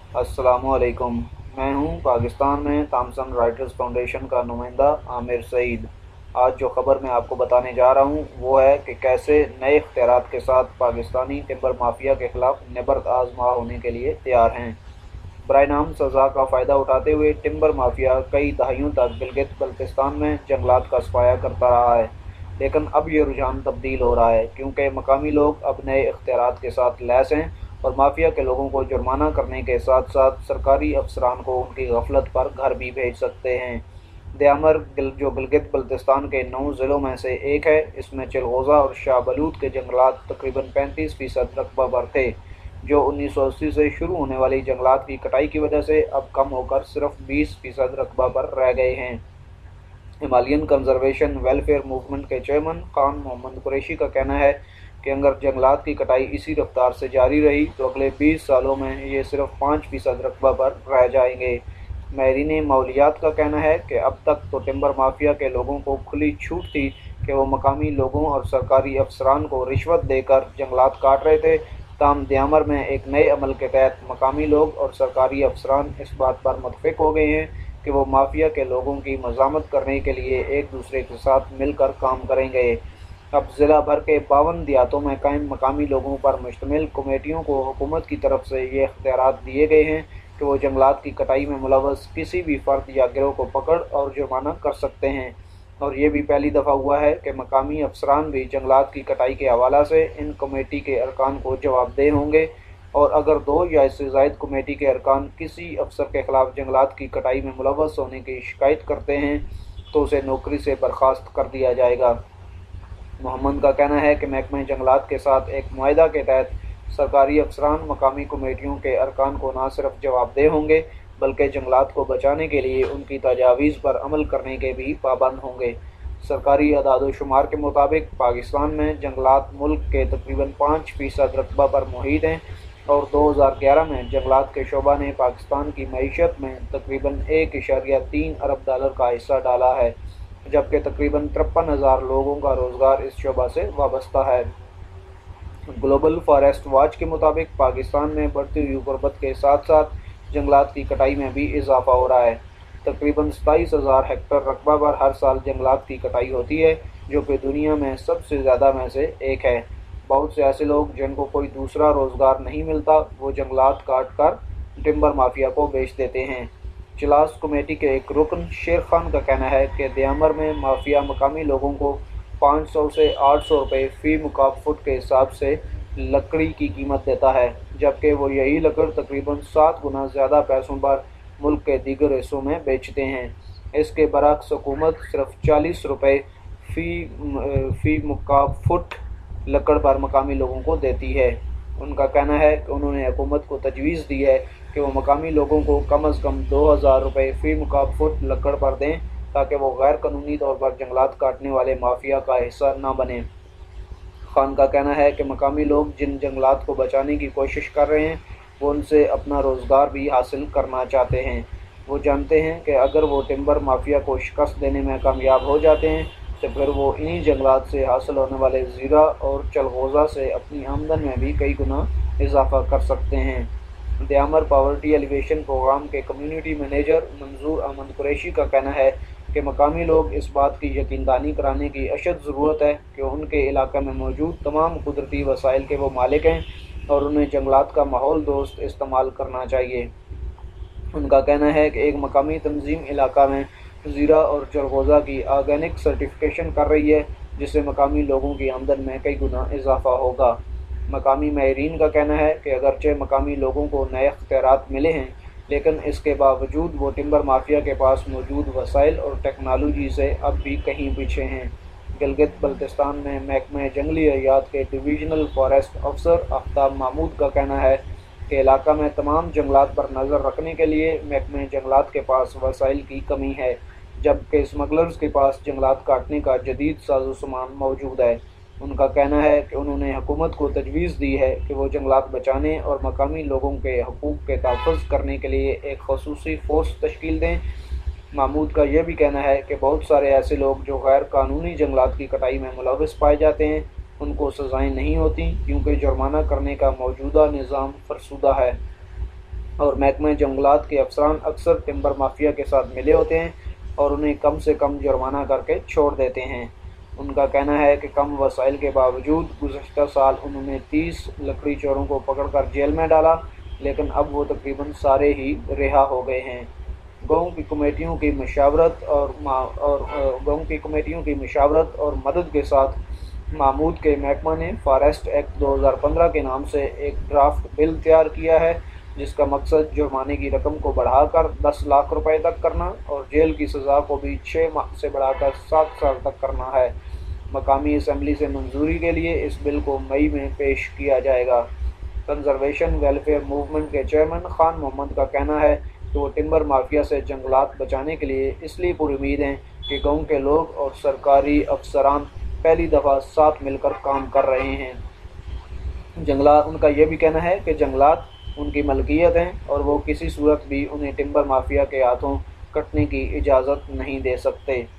अस्सलामुअलैकुम। मैं हूं पाकिस्तान में थॉमसन राइटर्स फाउंडेशन का नुमाइंदा आमिर सईद। आज जो ख़बर मैं आपको बताने जा रहा हूं वो है कि कैसे नए इख्तियारात के साथ पाकिस्तानी टिम्बर माफिया के ख़िलाफ़ नबर्द आज़मा होने के लिए तैयार हैं। बराए नाम सज़ा का फ़ायदा उठाते हुए टिम्बर माफिया कई दहाइयों तक गिलगित बल्तिस्तान में जंगलात का सफाया करता रहा है, लेकिन अब ये रुझान तब्दील हो रहा है क्योंकि मकामी लोग अब नए इख्तियारात के साथ लैस हैं और माफिया के लोगों को जुर्माना करने के साथ साथ सरकारी अफसरान को उनकी गफलत पर घर भी भेज सकते हैं। दयामर जो गिलगित बल्तिस्तान के 9 ज़िलों में से एक है, इसमें चिलगोज़ा और शाह बलूत के जंगलात तकरीबन 35% रकबा पर थे, जो 1980 से शुरू होने वाली जंगलात की कटाई की वजह से अब कम होकर सिर्फ 20% रकबा पर रह गए हैं। हिमालयन कंजर्वेशन वेलफेयर मूवमेंट के चेयरमैन खान मोहम्मद कुरैशी का कहना है कि अगर जंगलात की कटाई इसी रफ्तार से जारी रही तो अगले 20 सालों में ये सिर्फ 5% रकबा पर रह जाएंगे। माहिरीन माहौलियात का कहना है कि अब तक तो टिम्बर माफिया के लोगों को खुली छूट थी कि वो मकामी लोगों और सरकारी अफसरान को रिश्वत देकर जंगलात काट रहे थे, ताहम दयामर में एक नए अमल के तहत मकामी लोग और सरकारी अफसरान इस बात पर मुतफिक हो गए हैं कि वो माफिया के लोगों की मज़ामत करने के लिए एक दूसरे के साथ मिलकर काम करेंगे। अब ज़िला भर के 52 देहातों में कायम मकामी लोगों पर मुश्तमिल कमेटियों को हुकूमत की तरफ से ये इख्तियारात दिए गए हैं कि वो जंगलात की कटाई में मुलव्वस किसी भी फ़र्द या गिरोह को पकड़ और जुर्माना कर सकते हैं। और ये भी पहली दफ़ा हुआ है कि मकामी अफसरान भी जंगलात की कटाई के हवाला से इन कमेटी के अरकान को जवाबदेह होंगे, और अगर 2 या इससे ज़ायद कमेटी के अरकान किसी अफसर के ख़िलाफ़ जंगलात की कटाई में मुलव्वस होने की शिकायत करते हैं तो उसे नौकरी से बर्खास्त कर दिया जाएगा। मोहम्मद का कहना है कि महकमे जंगलात के साथ एक मुआहदा के तहत सरकारी अफसरान मकामी कमेटियों के अरकान को न सिर्फ जवाबदेह होंगे बल्कि जंगलात को बचाने के लिए उनकी तजावीज़ पर अमल करने के भी पाबंद होंगे। सरकारी अदाद शुमार के मुताबिक पाकिस्तान में जंगलात मुल्क के तकरीबन 5% रकबा पर मुहित हैं और 2011 में जंगलात के शोबा ने पाकिस्तान की मईशत में तकरीबन 1.3 अरब डॉलर का हिस्सा डाला है, जबकि तकरीबन 53,000 लोगों का रोज़गार इस शोबा से वाबस्ता है। ग्लोबल फॉरेस्ट वॉच के मुताबिक पाकिस्तान में बढ़ती हुई गुर्बत के साथ साथ जंगलात की कटाई में भी इजाफा हो रहा है। तकरीबन 27,000 हेक्टेयर रकबा पर हर साल जंगलात की कटाई होती है, जो कि दुनिया में सबसे ज़्यादा में से एक है। बहुत से ऐसे लोग जिनको कोई दूसरा रोज़गार नहीं मिलता वो जंगलात काट कर टिम्बर माफिया को बेच देते हैं। चिलास कमेटी के एक रुकन शेर खान का कहना है कि दयामर में माफिया मकामी लोगों को 500 से 800 रुपये फ़ी मुकाब फुट के हिसाब से लकड़ी की कीमत देता है, जबकि वो यही लकड़ तकरीबन 7 गुना ज़्यादा पैसों पर मुल्क के दीगर हिस्सों में बेचते हैं। इसके बरक्स हुकूमत सिर्फ 40 रुपये फ़ी मुकाब फुट लकड़ पर मकामी लोगों को देती है। उनका कहना है कि उन्होंने हुकूमत को तजवीज़ दी है कि वो मकामी लोगों को कम अज़ कम 2,000 रुपये फ़ी मुकाब फुट लकड़ पर दें ताकि वो गैर कानूनी तौर पर जंगलात काटने वाले माफिया का हिस्सा न बने। खान का कहना है कि मकामी लोग जिन जंगलात को बचाने की कोशिश कर रहे हैं वो उनसे अपना रोज़गार भी हासिल करना चाहते हैं। वो जानते हैं कि अगर वो टिम्बर माफिया को शिकस्त देने में कामयाब हो जाते हैं तो फिर वो इन्हीं जंगलात से हासिल होने वाले ज़ीरा और चलगोज़ा से अपनी आमदन में भी कई गुना इजाफा कर सकते हैं। दयामर पावर्टी एलिवेशन प्रोग्राम के कम्युनिटी मैनेजर मंजूर अहमद कुरैशी का कहना है कि मकामी लोग इस बात की यकीनदानी कराने की अशद ज़रूरत है कि उनके इलाके में मौजूद तमाम कुदरती वसाइल के वो मालिक हैं और उन्हें जंगलात का माहौल दोस्त इस्तेमाल करना चाहिए। उनका कहना है कि एक मकामी तंजीम इलाका में ज़ीरा और चलगोज़ा की ऑर्गेनिक सर्टिफिकेशन कर रही है, जिससे मकामी लोगों की आमदन में कई गुना इजाफा होगा। मकामी माहिरीन का कहना है कि अगरचे मकामी लोगों को नए इख्तियारात मिले हैं, लेकिन इसके बावजूद वो टिम्बर माफिया के पास मौजूद वसाइल और टेक्नोलॉजी से अब भी कहीं पीछे हैं। गिलगित बल्तिस्तान में महकमे जंगली हयात के डिवीजनल फॉरेस्ट अफसर आफ्ताब महमूद का कहना है कि इलाका में तमाम जंगलात पर नज़र रखने के लिए महकमे जंगलात के पास वसाइल की कमी है, जबकि स्मगलर्स के पास जंगलात काटने का जदीद साजो सामान मौजूद है। उनका कहना है कि उन्होंने हुकूमत को तजवीज़ दी है कि वो जंगलात बचाने और मकामी लोगों के हकूक़ के तहफ़्फ़ुज़ करने के लिए एक ख़ुसूसी फ़ोर्स तश्कील दें। महमूद का यह भी कहना है कि बहुत सारे ऐसे लोग जो गैर कानूनी जंगलात की कटाई में मुलव्वस पाए जाते हैं उनको सज़ाएँ नहीं होती क्योंकि जुर्माना करने का मौजूदा निज़ाम फरसुदा है। और महकमे जंगलात के अफसरान अक्सर टिम्बर माफिया के साथ मिले होते हैं और उन्हें कम से कम जुर्माना करके छोड़ देते हैं। उनका कहना है कि कम वसाइल के बावजूद गुज़श्ता साल उन्होंने 30 लकड़ी चोरों को पकड़कर जेल में डाला, लेकिन अब वो तकरीबन सारे ही रिहा हो गए हैं। गाँव की कमेटियों की मशावरत और मदद के साथ महमूद के महकमा ने फॉरेस्ट एक्ट 2015 के नाम से एक ड्राफ्ट बिल तैयार किया है, जिसका मकसद जुर्माने की रकम को बढ़ाकर 10 लाख रुपए तक करना और जेल की सज़ा को भी 6 माह से बढ़ाकर 7 साल तक करना है। मकामी असम्बली से मंजूरी के लिए इस बिल को मई में पेश किया जाएगा। कंजर्वेशन वेलफेयर मूवमेंट के चेयरमैन खान मोहम्मद का कहना है कि वो टिम्बर माफिया से जंगलात बचाने के लिए इसलिए पुरुमीद हैं कि गाँव के लोग और सरकारी अफसरान पहली दफ़ा साथ मिलकर काम कर रहे हैं। उनका यह भी कहना है कि जंगलात उनकी मलकियत हैं और वो किसी सूरत भी उन्हें टिम्बर माफिया के हाथों कटने की इजाज़त नहीं दे सकते।